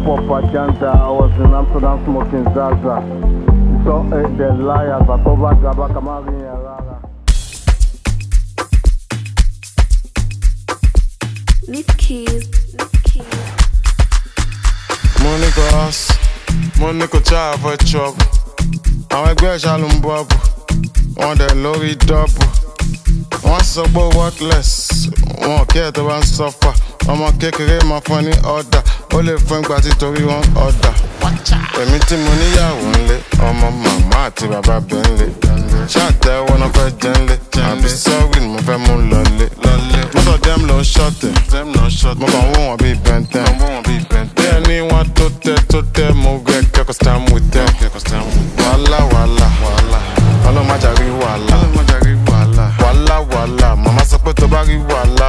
Papa Janta. I was in Amsterdam smoking Zaza. So the liars, but over Gaba Kamari and Rara. Leaf keys. Monica House, Monica Chava Chop. I'm a great Shalom Bob. On the lorry double. One super worthless. One care to one suffer. I'm a kick my funny order. Only friend got it to be one order. Èmi tí mo níyàwó ńlé, ọmọ màmá àti bàbá Bentley. Ṣáàtẹ̀ wọn náà fẹ́ jẹ́ ńlé. Àbí sọ́ọ̀rì ni mo fẹ́ mú lọlé. Most of them ló ń ṣọ̀tẹ̀. Mo kàn wọ́n wọn bíi bẹ́ntẹ́n. Bí ẹni wọn tó tẹ́ mo gẹ kẹ́kọ̀ọ́ stand with them. Wàhálà ọlọ́mọjà rí wàhálà. Wàhálà màmá sọ pé tó bá rí wàhálà.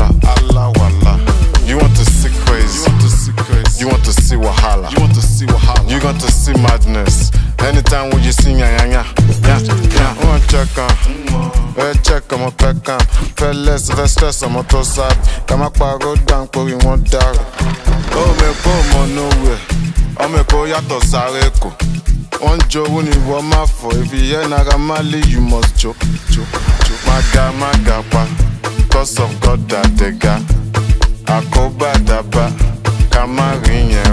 You want to see crazy. You want to see wahala. You want to see madness. Anytime when you see ya. One check on. Check on my peck on. Fellas, stress on my toe side. Come up, go down, for you want that. Oh, me come on nowhere. Oh, me go yato sareko. One Joe when you want my for. If you hear Nagamali, you must joke. Magapa. Cause of God that they got. Akoba daba. Kamari